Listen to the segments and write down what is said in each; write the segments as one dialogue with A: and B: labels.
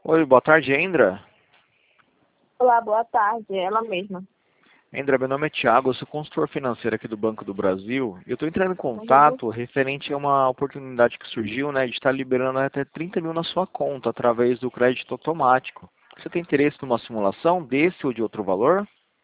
A: Oi, boa tarde, Endra.
B: Olá, boa tarde. Ela mesma.
A: Endra, meu nome é Thiago, eu sou consultor financeiro aqui do Banco do Brasil. Eu estou entrando em
B: Uhum.
A: contato referente a uma oportunidade que surgiu, né, de estar liberando até 30 mil na sua conta através do crédito automático. Você tem interesse numa simulação desse ou de outro valor?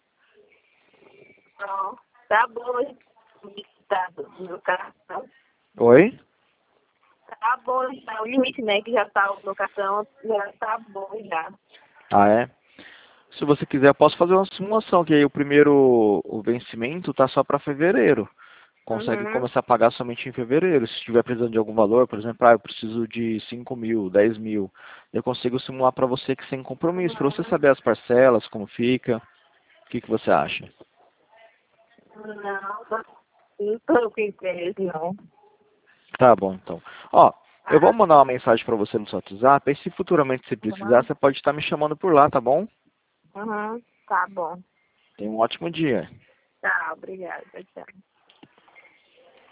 B: Não, tá bom tá, do meu cartão.
A: Oi?
B: Tá bom já. O limite, né, que já tá o meu cartão, já tá bom já.
A: Ah, é? Se você quiser, eu posso fazer uma simulação, que aí o vencimento tá só para fevereiro. Consegue
B: Uhum.
A: começar a pagar somente em fevereiro. Se estiver precisando de algum valor, por exemplo, eu preciso de 5 mil, 10 mil, eu consigo simular para você que sem compromisso, para você
B: Uhum.
A: saber as parcelas, como fica, o que você acha?
B: Não tô com interesse, não.
A: Tá bom, então. Ó, eu vou
B: Ah,
A: mandar uma mensagem para você no seu WhatsApp, e se futuramente você precisar,
B: uhum.
A: você pode estar me chamando por lá, tá bom?
B: Uhum. Tá bom.
A: Tenha um ótimo dia.
B: Tá, obrigada. Tchau.